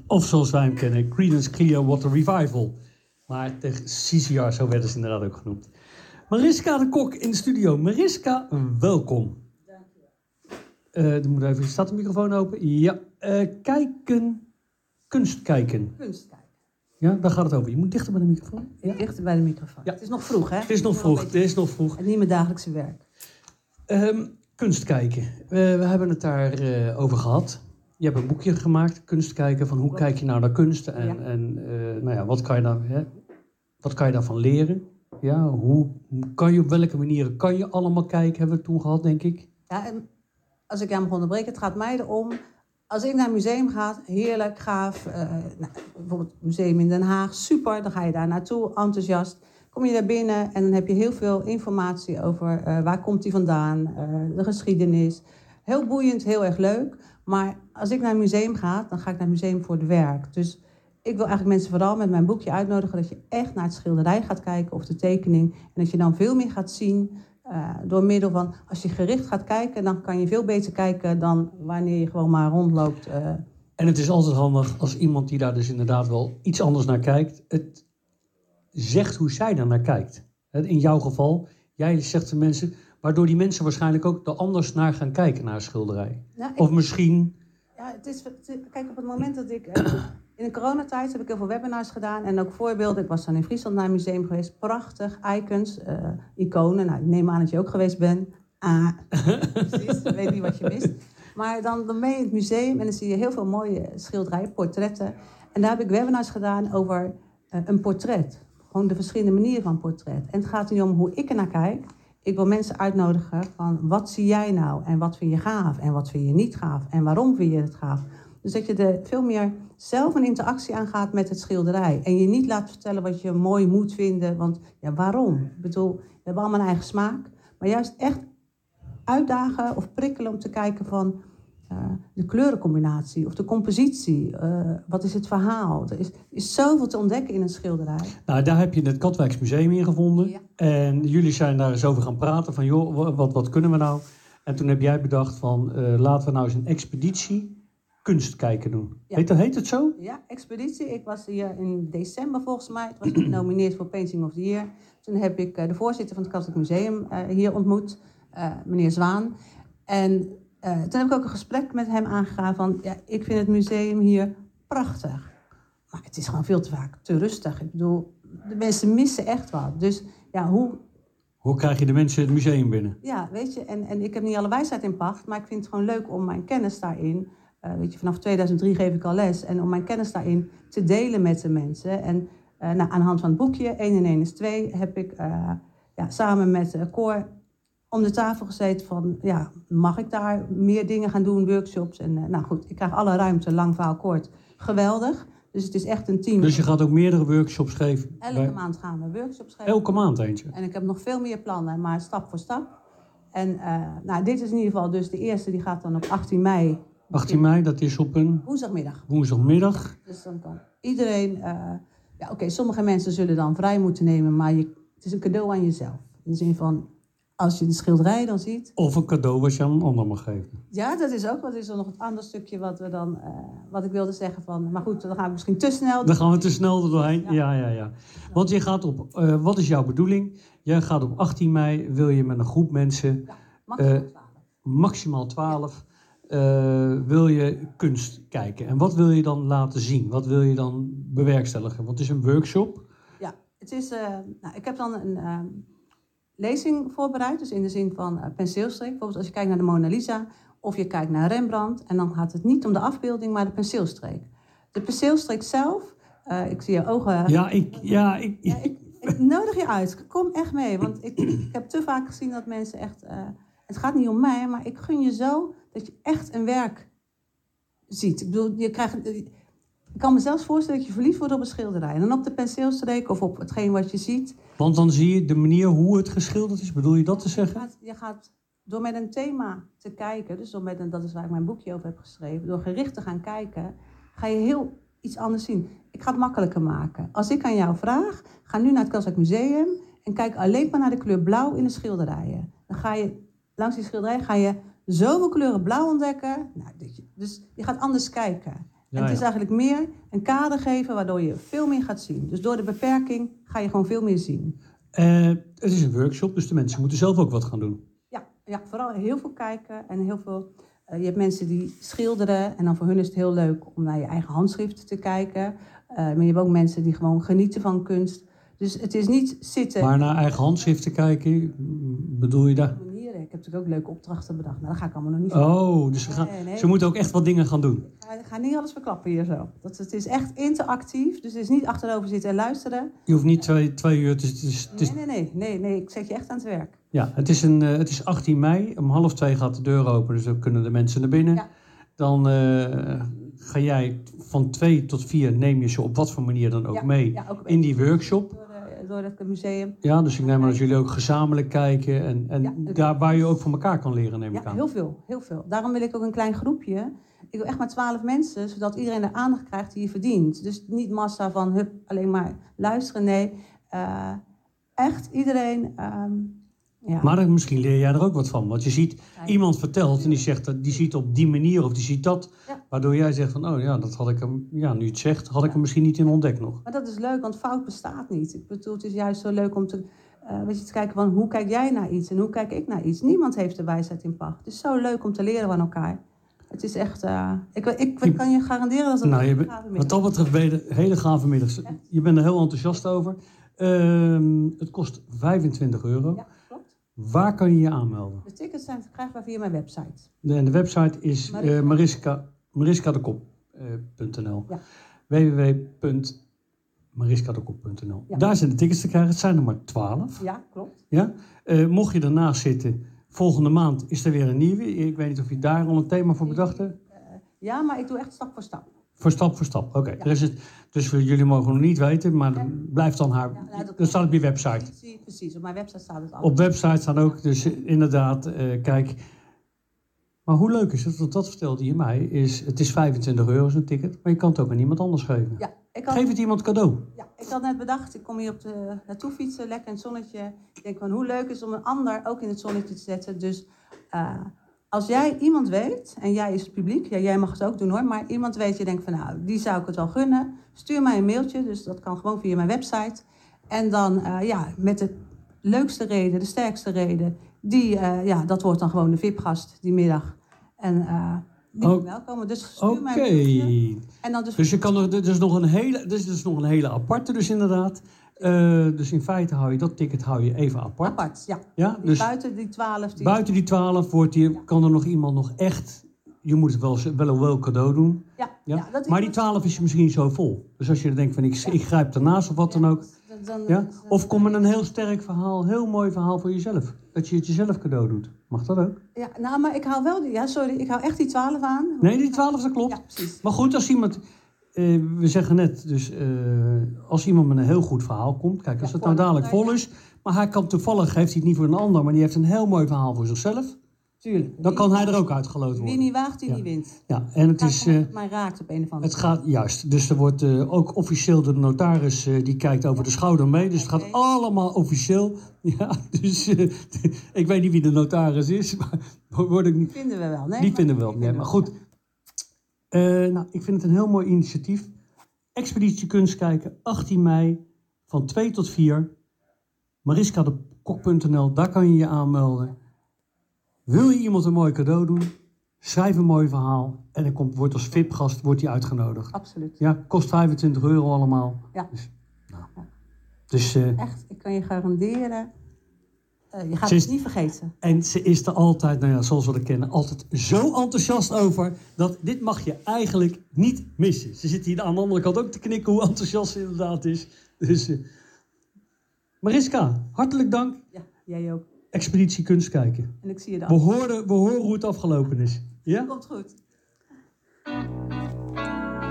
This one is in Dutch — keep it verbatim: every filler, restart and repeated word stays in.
Of zoals wij hem kennen, Creedence Clearwater Revival. Maar de C C R, zo werden ze inderdaad ook genoemd. Mariska de Kok in de studio. Mariska, welkom. Dank je wel. Uh, dan moet even, staat de microfoon open? Ja. Uh, kijken, kunst kijken. Kunst kijken. Ja, daar gaat het over. Je moet dichter bij de microfoon. Ja? Dichter bij de microfoon. Ja. Het is nog vroeg, hè? Het is nog vroeg, het is nog vroeg. Het niet mijn dagelijkse werk. Um, kunst kijken. Uh, we hebben het daar uh, over gehad. Je hebt een boekje gemaakt, kunst kijken, van hoe Wat? kijk je nou naar kunst en, ja. en uh, nou ja, wat kan je daar, hè, wat kan je daarvan leren? Ja, hoe kan je, op welke manieren kan je allemaal kijken, hebben we het toen gehad, denk ik. Ja, en als ik jou mag onderbreken, het gaat mij erom, als ik naar een museum ga, heerlijk, gaaf, uh, nou, bijvoorbeeld het museum in Den Haag, super, dan ga je daar naartoe, enthousiast. Kom je daar binnen en dan heb je heel veel informatie over uh, waar komt die vandaan, uh, de geschiedenis. Heel boeiend, heel erg leuk. Maar als ik naar een museum ga, dan ga ik naar een museum voor het werk. Dus ik wil eigenlijk mensen vooral met mijn boekje uitnodigen dat je echt naar het schilderij gaat kijken of de tekening. En dat je dan veel meer gaat zien uh, door middel van, als je gericht gaat kijken, dan kan je veel beter kijken dan wanneer je gewoon maar rondloopt. Uh. En het is altijd handig als iemand die daar dus inderdaad wel iets anders naar kijkt, het zegt hoe zij daar naar kijkt. In jouw geval, jij zegt de mensen, waardoor die mensen waarschijnlijk ook er anders naar gaan kijken naar een schilderij. Nou, ik, of misschien... Ja, het is, kijk, op het moment dat ik... Uh, in de coronatijd heb ik heel veel webinars gedaan. En ook voorbeelden. Ik was dan in Friesland naar een museum geweest. Prachtig, icons, uh, iconen. Nou, ik neem aan dat je ook geweest bent. Ah, precies. Ik weet niet wat je mist. Maar dan, dan ben je in het museum en dan zie je heel veel mooie schilderijen, portretten. En daar heb ik webinars gedaan over uh, een portret. Gewoon de verschillende manieren van portret. En het gaat niet om hoe ik er naar kijk. Ik wil mensen uitnodigen van wat zie jij nou en wat vind je gaaf en wat vind je niet gaaf en waarom vind je het gaaf. Dus dat je er veel meer zelf een interactie aangaat met het schilderij. En je niet laat vertellen wat je mooi moet vinden, want ja, waarom? Ik bedoel, we hebben allemaal een eigen smaak. Maar juist echt uitdagen of prikkelen om te kijken van uh, de kleurencombinatie of de compositie. Uh, wat is het verhaal? Er is, er is zoveel te ontdekken in een schilderij. Nou, daar heb je het Katwijks Museum in gevonden. Ja. En jullie zijn daar eens over gaan praten van, joh, wat, wat kunnen we nou? En toen heb jij bedacht van, uh, laten we nou eens een expeditie kunst kijken doen. Ja. Heet, dat, heet het zo? Ja, expeditie. Ik was hier in december volgens mij. Het was genomineerd voor Painting of the Year. Toen heb ik uh, de voorzitter van het Katholiek Museum uh, hier ontmoet, uh, meneer Zwaan. En uh, toen heb ik ook een gesprek met hem aangegaan van, ja, ik vind het museum hier prachtig. Maar het is gewoon veel te vaak te rustig. Ik bedoel, de mensen missen echt wat. Dus ja, hoe... Hoe krijg je de mensen het museum binnen? Ja, weet je, en, en ik heb niet alle wijsheid in pacht, maar ik vind het gewoon leuk om mijn kennis daarin... Uh, weet je, vanaf tweeduizend drie geef ik al les. En om mijn kennis daarin te delen met de mensen. En uh, nou, aan de hand van het boekje, één en één is twee, heb ik uh, ja, samen met uh, Cor om de tafel gezeten van, ja, mag ik daar meer dingen gaan doen, workshops? En uh, nou goed, ik krijg alle ruimte, lang verhaal kort. Geweldig. Dus het is echt een team. Dus je gaat ook meerdere workshops geven? Elke bij... maand gaan we workshops geven. Elke maand eentje? En ik heb nog veel meer plannen, maar stap voor stap. En uh, nou, dit is in ieder geval dus de eerste, die gaat dan op achttien mei... achttien mei, dat is op een... Woensdagmiddag. Woensdagmiddag. Dus dan kan iedereen... Uh, ja, oké, okay, sommige mensen zullen dan vrij moeten nemen, maar je, het is een cadeau aan jezelf. In de zin van, als je de schilderij dan ziet... Of een cadeau wat je aan een ander mag geven. Ja, dat is ook wat. Is er nog een ander stukje wat we dan... Uh, wat ik wilde zeggen van... Maar goed, dan gaan we misschien te snel... Dan gaan we te snel er doorheen. Ja, ja, ja. ja. Want je gaat op... Uh, wat is jouw bedoeling? Jij gaat op achttien mei, wil je met een groep mensen... Ja, maximaal twaalf. Uh, maximaal twaalf... Ja. Uh, wil je kunst kijken. En wat wil je dan laten zien? Wat wil je dan bewerkstelligen? Want het is een workshop. Ja, het is, uh, nou, ik heb dan een uh, lezing voorbereid. Dus in de zin van uh, penseelstreek. Bijvoorbeeld als je kijkt naar de Mona Lisa. Of je kijkt naar Rembrandt. En dan gaat het niet om de afbeelding, maar de penseelstreek. De penseelstreek zelf. Uh, ik zie je ogen. Ja, ik... Ja, ik, ja, ik, ik nodig je uit. Kom echt mee. Want ik, ik heb te vaak gezien dat mensen echt... Uh, het gaat niet om mij, maar ik gun je zo... dat je echt een werk ziet. Ik bedoel, je krijgt... Ik kan me zelfs voorstellen dat je verliefd wordt op een schilderij. En dan op de penseelstreek of op hetgeen wat je ziet. Want dan zie je de manier hoe het geschilderd is. Bedoel je dat te zeggen? Je gaat, je gaat door met een thema te kijken. Dus door met een, dat is waar ik mijn boekje over heb geschreven. Door gericht te gaan kijken, ga je heel iets anders zien. Ik ga het makkelijker maken. Als ik aan jou vraag, ga nu naar het Katwijk Museum... en kijk alleen maar naar de kleur blauw in de schilderijen. Dan ga je, langs die schilderij ga je... zoveel kleuren blauw ontdekken. Nou, dus je gaat anders kijken. En het is eigenlijk meer een kader geven waardoor je veel meer gaat zien. Dus door de beperking ga je gewoon veel meer zien. Uh, het is een workshop, dus de mensen ja. moeten zelf ook wat gaan doen. Ja, ja vooral heel veel kijken en heel veel... Uh, je hebt mensen die schilderen en dan voor hun is het heel leuk om naar je eigen handschrift te kijken. Uh, maar je hebt ook mensen die gewoon genieten van kunst. Dus het is niet zitten... Maar naar eigen handschrift te kijken, bedoel je daar? Ik heb natuurlijk ook leuke opdrachten bedacht. Nou, dat ga ik allemaal nog niet Oh, dus ze, gaan, nee, nee. ze moeten ook echt wat dingen gaan doen. Ik ga, ik ga niet alles verklappen hier zo. Dat, het is echt interactief, dus het is niet achterover zitten en luisteren. Je hoeft niet twee, twee uur... Het is, het is, het is... Nee, nee, nee, nee, nee, ik zet je echt aan het werk. Ja, het is, een, uh, het is achttien mei. Om half twee gaat de deur open, dus dan kunnen de mensen naar binnen. Ja. Dan uh, ga jij van twee tot vier, neem je ze op wat voor manier dan ook ja, mee ja, ook in die workshop. Door het museum. Ja, dus ik neem aan dat jullie ook gezamenlijk kijken en, en ja, daar waar je ook van elkaar kan leren, neem ik ja, aan. heel veel, heel veel. Daarom wil ik ook een klein groepje. Ik wil echt maar twaalf mensen, zodat iedereen de aandacht krijgt die je verdient. Dus niet massa van hup, alleen maar luisteren, nee. Uh, echt iedereen... Um, ja. Maar misschien leer jij er ook wat van. Want je ziet, ja, iemand vertelt en die zegt dat die ziet op die manier of die ziet dat. Ja. Waardoor jij zegt van, oh ja, dat had ik hem, ja, nu het zegt, had ik hem misschien niet in ontdekt nog. Maar dat is leuk, want fout bestaat niet. Ik bedoel, het is juist zo leuk om te, uh, weet je, te kijken van, hoe kijk jij naar iets en hoe kijk ik naar iets. Niemand heeft de wijsheid in pacht. Het is zo leuk om te leren van elkaar. Het is echt, uh, ik, ik, ik kan je garanderen dat het nou, een je gave middag is. Wat dat betreft ben je een hele gave middag. Ja. Je bent er heel enthousiast over. Uh, het kost vijfentwintig euro. Ja, klopt. Waar kan je je aanmelden? De tickets zijn verkrijgbaar via mijn website. De, en de website is uh, mariska, mariska de kop punt n l. Ja. w w w punt mariska de kop punt n l. Ja. Daar zijn de tickets te krijgen. Het zijn er maar twaalf. Ja, klopt. Ja? Uh, mocht je ernaast zitten, volgende maand is er weer een nieuwe. Ik weet niet of je daar al een thema voor bedacht hebt. Uh, ja, maar ik doe echt stap voor stap. Voor stap voor stap, oké. Okay. Ja. Dus jullie mogen nog niet weten, maar ja. blijft dan haar... Ja, nou, dat, dat staat op je website. Precies, op mijn website staat het al. Op website staat ook, dus inderdaad, uh, kijk... Maar hoe leuk is het, want dat vertelde je mij, is... Het is vijfentwintig euro zo'n ticket, maar je kan het ook aan iemand anders geven. Ja, ik had, Geef het iemand cadeau. Ja, ik had net bedacht, ik kom hier op de, naartoe fietsen, lekker in het zonnetje. Ik denk van, hoe leuk is het om een ander ook in het zonnetje te zetten. Dus... Uh, Als jij iemand weet, en jij is het publiek, ja, jij mag het ook doen hoor, maar iemand weet, je denkt van nou, die zou ik het wel gunnen, stuur mij een mailtje, dus dat kan gewoon via mijn website. En dan, uh, ja, met de leukste reden, de sterkste reden, die, uh, ja, dat wordt dan gewoon de V I P-gast die middag. En uh, die oh, welkom, dus stuur okay. mij een mailtje. En dan dus dus je kan er, er is nog een hele, er is dus nog een hele aparte dus inderdaad. Uh, dus in feite hou je dat ticket hou je even apart. Apart, ja. ja dus buiten die twaalf. Die... Buiten die twaalf wordt die, ja. kan er nog iemand nog echt... Je moet het wel, wel een wel cadeau doen. Ja, ja? ja dat maar die twaalf is misschien zo vol. Dus als je denkt van ik, ja. ik grijp ernaast of wat ja, dan ook. Dan, dan, ja? dan, of kom met een heel sterk verhaal, heel mooi verhaal voor jezelf. Dat je het jezelf cadeau doet. Mag dat ook? Ja, nou maar ik hou wel die... Ja, sorry, ik hou echt die twaalf aan. Nee, die twaalf, dat klopt. Ja, precies. Maar goed, als iemand... Uh, we zeggen net, dus uh, als iemand met een heel goed verhaal komt... Kijk, als ja, het nou dadelijk vol is... Maar hij kan toevallig, heeft hij het niet voor een ander... maar die heeft een heel mooi verhaal voor zichzelf. Tuurlijk. Dan kan hij er ook uitgeloot worden. Wie niet waagt, die ja. niet wint. Ja, en het, het is... Uh, mij raakt op een of andere Het gaat, juist. Dus er wordt uh, ook officieel de notaris... Uh, die kijkt over ja. de schouder mee. Dus het gaat allemaal officieel. Ja, dus uh, ik weet niet wie de notaris is. Maar word ik niet... Die vinden we wel. Nee, die vinden we wel. Nee, maar goed... Uh, nou, ik vind het een heel mooi initiatief. Expeditie Kunst kijken, achttien mei, van twee tot vier. mariska de kok punt n l, daar kan je je aanmelden. Wil je iemand een mooi cadeau doen? Schrijf een mooi verhaal. En dan komt, wordt als V I P-gast wordt hij uitgenodigd. Absoluut. Ja, kost vijfentwintig euro allemaal. Ja. Dus, nou. ja. dus, uh, Echt, ik kan je garanderen... Uh, je gaat het niet vergeten. En ze is er altijd, nou ja, zoals we dat kennen, altijd zo enthousiast over... dat dit mag je eigenlijk niet missen. Ze zit hier aan de andere kant ook te knikken hoe enthousiast ze inderdaad is. Dus, uh, Mariska, hartelijk dank. Ja, jij ook. Expeditie Kunst kijken. En ik zie je dan. We horen, we horen hoe het afgelopen is. Ja? Komt goed.